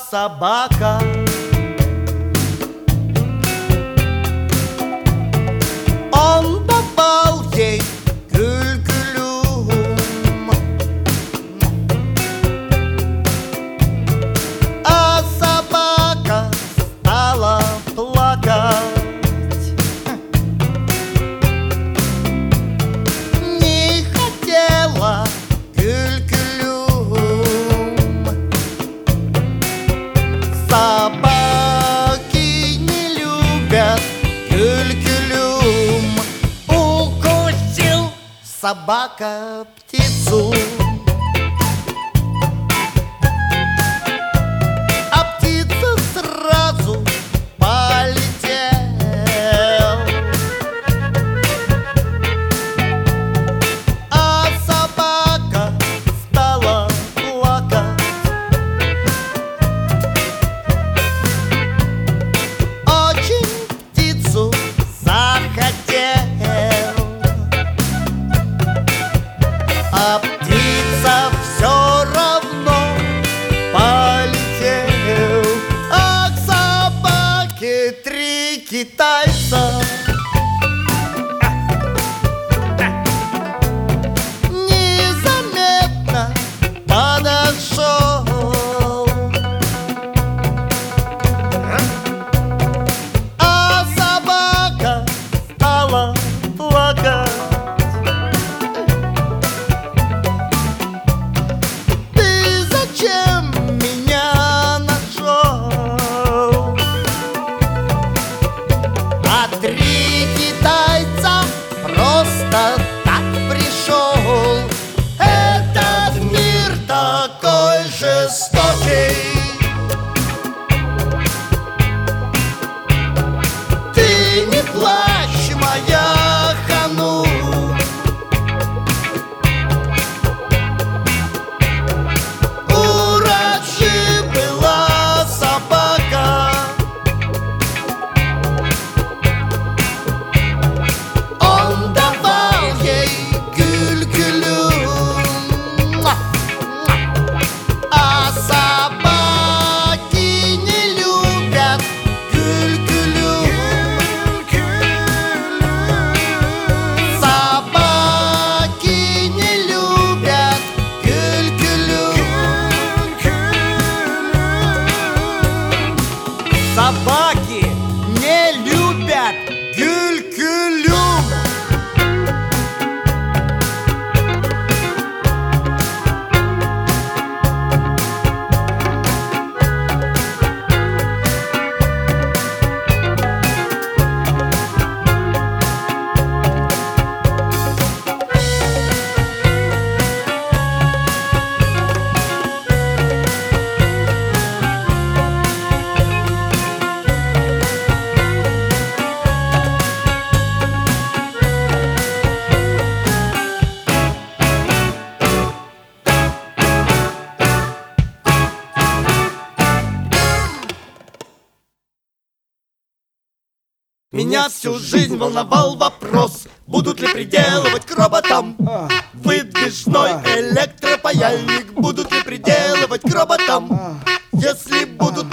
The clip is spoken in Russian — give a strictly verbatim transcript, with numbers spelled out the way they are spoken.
собака. Он давал ей гюль-гюлюм, а собака стала плакать. Не хотела гюль-гюлюм. Собаки не любят гюль-гюлюм. Укусил собака птицу, а птица сразу полетел. А собака стала плакать. Очень птицу захотел, а птица все равно полетел. А к собаке три китайца незаметно подошел. А собака стала плакать. Ты зачем меня нашел? А три китайца просто так пришел. Этот мир такой жестокий. Ты не плачь, моя хану. У Раджи была собака. Он давал ей гюль-гюлюм, а собаки не любят гюль-гюлюм. Собаки не любят гюль-гюлюм. Собаки не любят гюль-гюлюм. Меня всю жизнь волновал вопрос, будут ли приделывать к роботам выдвижной электропаяльник. Будут ли приделывать к роботам? Если будут,